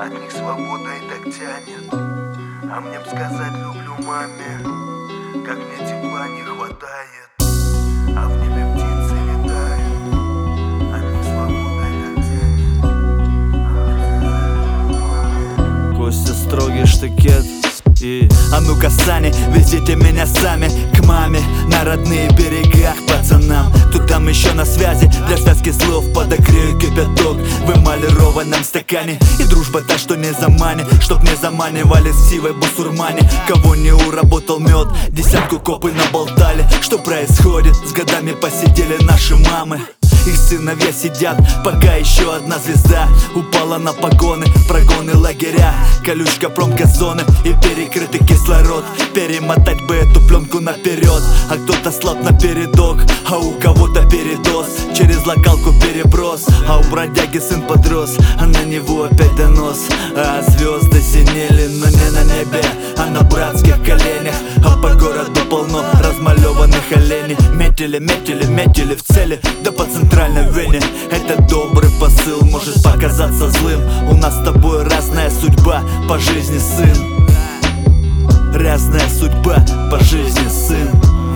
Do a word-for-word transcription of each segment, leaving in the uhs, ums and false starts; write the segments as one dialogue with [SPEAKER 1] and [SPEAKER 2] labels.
[SPEAKER 1] От них свободой так тянет, а мне б сказать люблю маме, как мне тепла не хватает. А в небе птицы летают, от них свободой так тянет.
[SPEAKER 2] Костя строгий штыкет и... А ну-ка, Сани, везите меня сами к маме на родные берега, к пацанам. Тут там еще на связи, для связки слов подогрею кипяток в эмалированном стакане. И дружба та, что не замани, чтоб не заманивали с сивой бусурмане. Кого не уработал мед, десятку копы наболтали. Что происходит? С годами посидели наши мамы. Их сыновья сидят, пока еще одна звезда упала на погоны, прогоны лагеря, колючка промгазоны и перекрытый кислород. Перемотать бы эту пленку наперед, а кто-то слаб напередок, а у кого-то передоз, через локалку переброс. А у бродяги сын подрос, а на него опять донос. А звезды синели, но не на небе, а на братских коленях. А по городу полно размалеванных оленей. Метили, метили, метили в цели, да по центральной вене. Это добрый посыл, может показаться злым. У нас с тобой разная судьба по жизни, сын. Разная судьба по жизни, сын.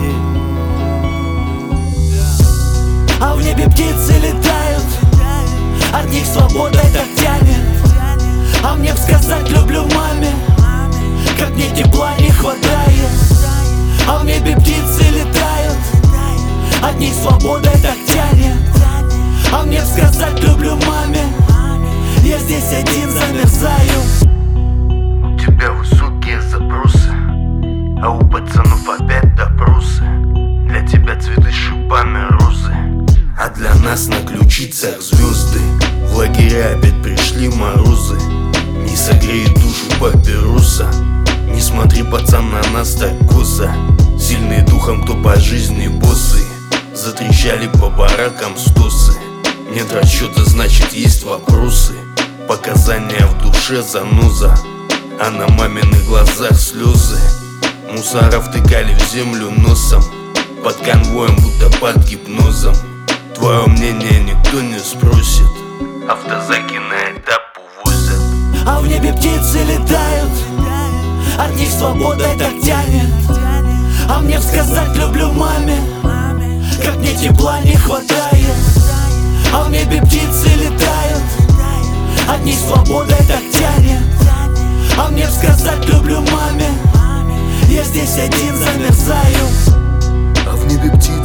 [SPEAKER 2] А в небе птицы летают, от них свободой так тянет. А мне б сказать люблю маме, как мне тепла не хватает. А в небе птицы летают, от них свободой так тянет. А мне б сказать люблю маме, я здесь один замерзаю.
[SPEAKER 1] У тебя высокие запросы, а у пацанов опять допросы. Для тебя цветы шипами розы, а для нас на ключицах звезды. В лагеря опять пришли морозы, не согреет душу папироса. Не смотри, пацан, на нас так косо. Сильные духом, кто по жизни боссы. Затрещали по баракам стосы. Нет расчета, значит есть вопросы. Показания в душе заноза, а на маминых глазах слезы. Мусора втыкали в землю носом, под конвоем, будто под гипнозом. Твое мнение никто не спросит, автозаки на этап увозят.
[SPEAKER 2] А в небе птицы летают, от них свободой так тянет. А мне б сказать люблю маме, как мне тепла не хватает. А в небе птицы летают, от них свободой так тянет. А мне б сказать люблю маме, я здесь один замерзаю.
[SPEAKER 1] А в небе птицы